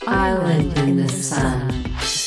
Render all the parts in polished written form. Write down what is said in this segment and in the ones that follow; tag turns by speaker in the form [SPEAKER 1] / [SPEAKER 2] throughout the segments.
[SPEAKER 1] Island in the sun.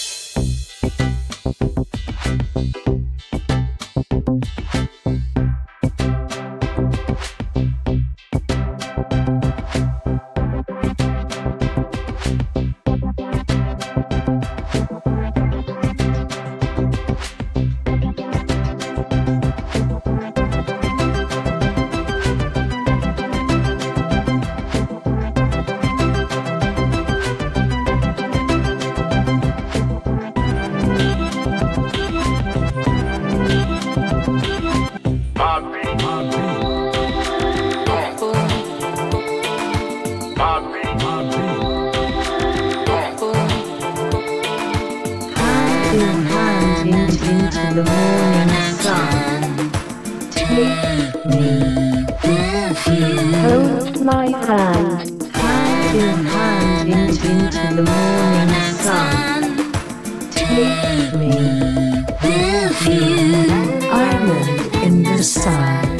[SPEAKER 1] Into the morning sun, take me with you. Hold my hand, hand in hand into the morning sun, take me with you. Island in the sun.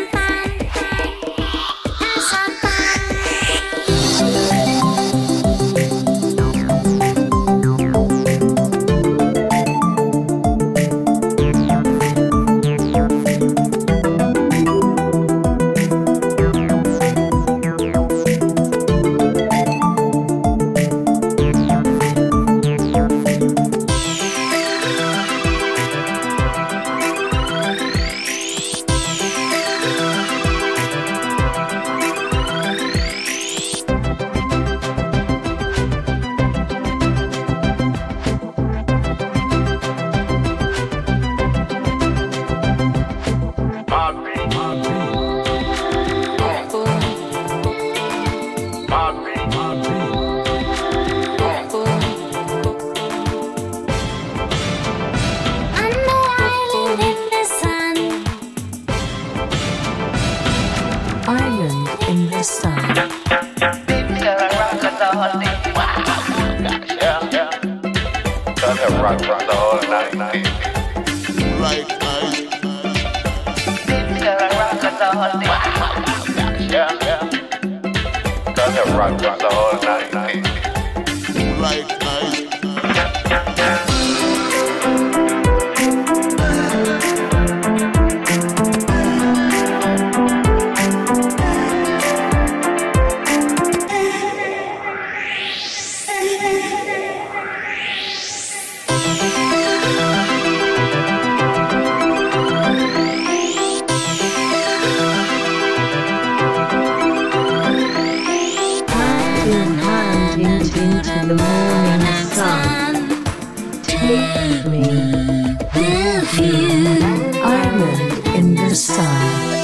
[SPEAKER 1] Island in the sun.
[SPEAKER 2] Rock the whole night. Right eyes. Rock the whole night. Right eyes.
[SPEAKER 1] Into the morning sun, take me with you. Island in the sun.